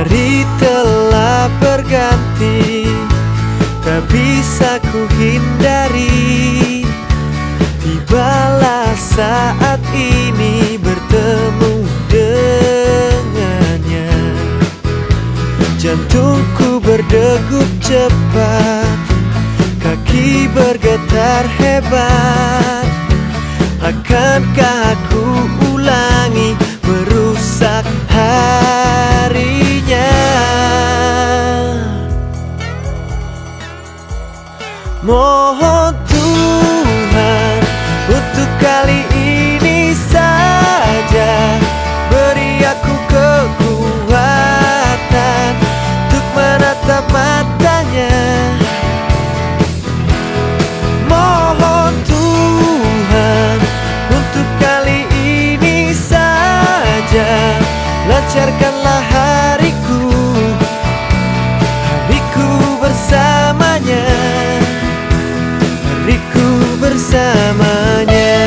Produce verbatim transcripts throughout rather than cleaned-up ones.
Hari telah berganti, tak bisa ku hindari. Tibalah saat ini bertemu dengannya. Jantungku berdegup cepat, kaki bergetar hebat. Akankah aku ulangi merusak harinya? Mohon Tuhan untuk kali ini saja beri aku kekuatan untuk menatap matanya. Mohon Tuhan untuk kali ini saja lancarkanlah hariku, hariku bersamanya, hariku bersamanya.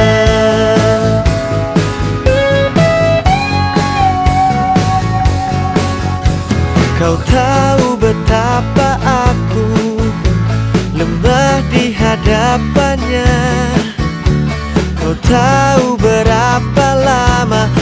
Kau tahu betapa aku lemah di hadapannya. Kau tahu berapa lama